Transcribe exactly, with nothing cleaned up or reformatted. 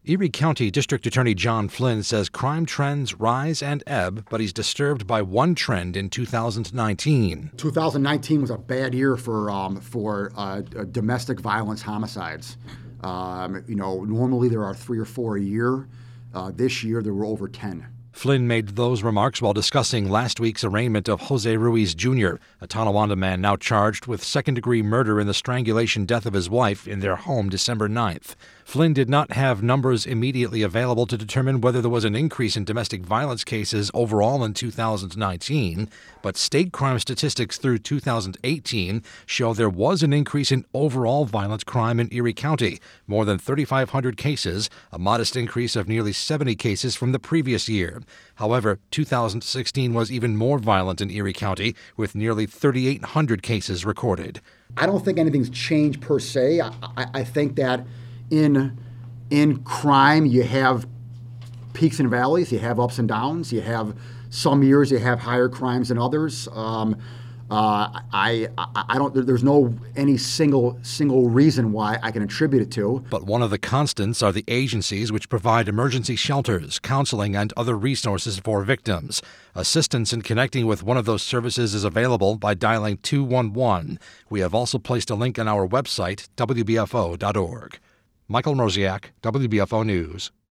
Erie County District Attorney John Flynn says crime trends rise and ebb, but he's disturbed by one trend in two thousand nineteen. two thousand nineteen was a bad year for um, for uh, domestic violence homicides. Um, you know, normally there are three or four a year. Uh, this year there were over ten. Flynn made those remarks while discussing last week's arraignment of Jose Ruiz Junior, a Tonawanda man now charged with second-degree murder in the strangulation death of his wife in their home December ninth. Flynn did not have numbers immediately available to determine whether there was an increase in domestic violence cases overall in two thousand nineteen, but state crime statistics through two thousand eighteen show there was an increase in overall violent crime in Erie County, more than thirty-five hundred cases, a modest increase of nearly seventy cases from the previous year. However, two thousand sixteen was even more violent in Erie County, with nearly thirty-eight hundred cases recorded. I don't think anything's changed per se. I, I, I think that in in crime you have peaks and valleys, you have ups and downs, you have some years you have higher crimes than others. Um, uh, I, I I don't. There's no any single single reason why I can attribute it to. But one of the constants are the agencies which provide emergency shelters, counseling, and other resources for victims. Assistance in connecting with one of those services is available by dialing two one one. We have also placed a link on our website, W B F O dot org. Michael Mroziak, W B F O News.